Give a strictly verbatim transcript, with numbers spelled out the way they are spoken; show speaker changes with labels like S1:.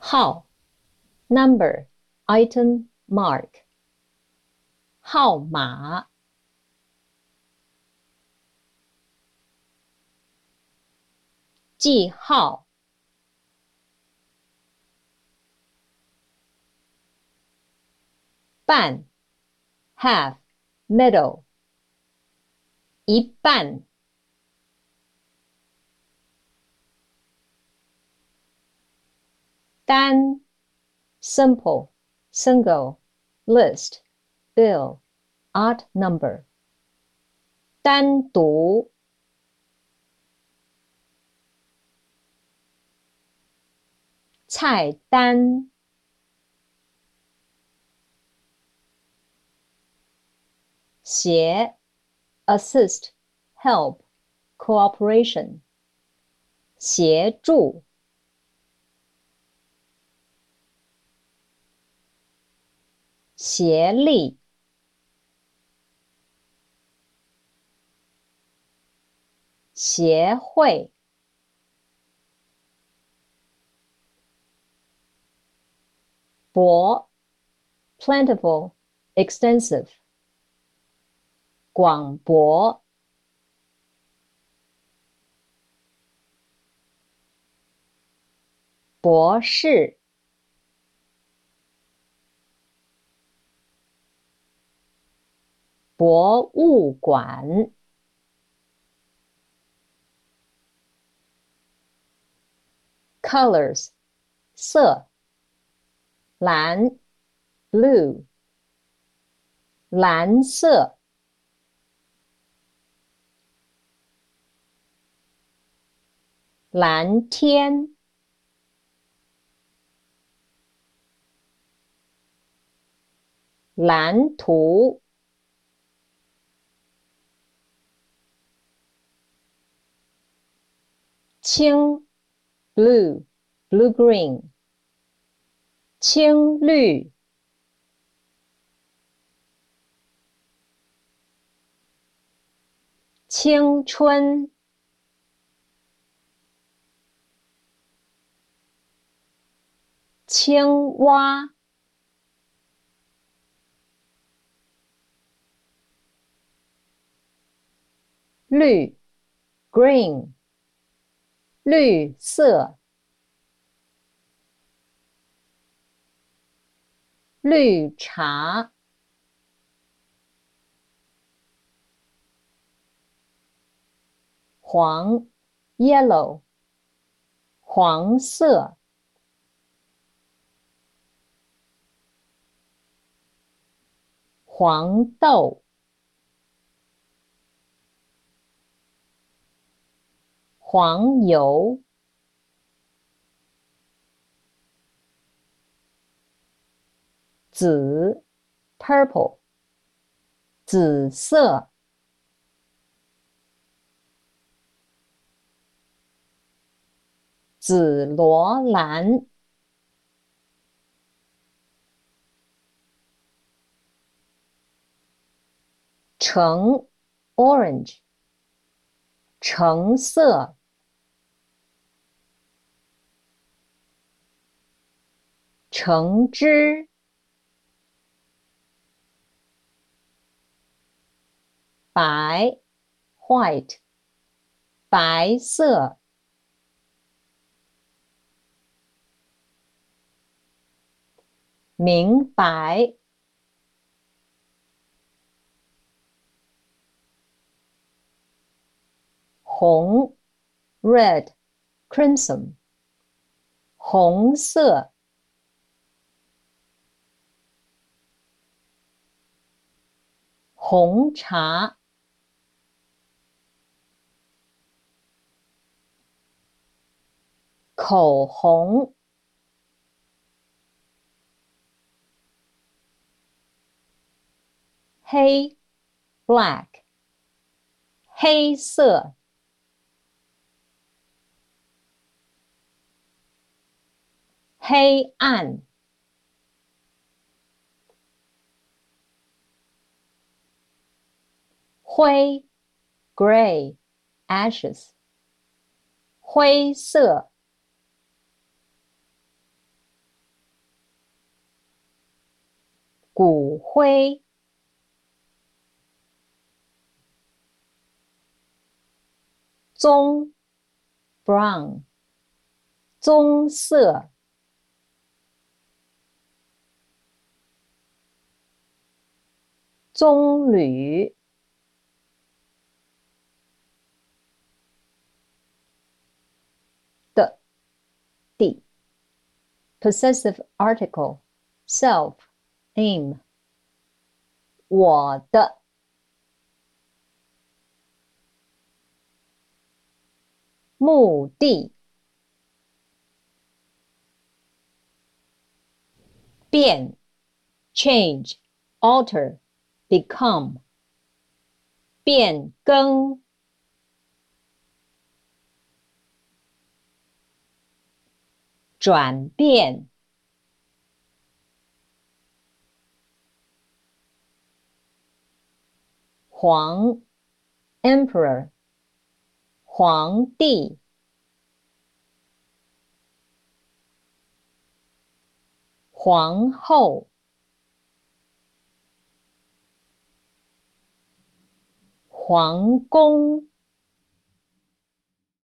S1: 号 number item mark 号码记号半 half middle 一半单 simple single list bill odd number 单独菜单协 assist help cooperation 协助协力协会博 plentiful extensive 广博博士博物馆colors 色蓝 blue 蓝色蓝天蓝图青 blue blue green 青绿青春青蛙绿 green 绿色绿茶黄 yellow 黄色黄豆黄油紫 purple 紫色紫罗兰橙 orange 橙色橙汁白 white 白色明白红 red crimson 红色红茶口红黑 black 黑色黑暗灰 gray ashes 灰色骨灰。棕 brown 棕色。棕榈。的 d possessive article self aim 我的。目的。变 change alter become 变更。转变。皇 emperor 皇帝。皇后。皇宫。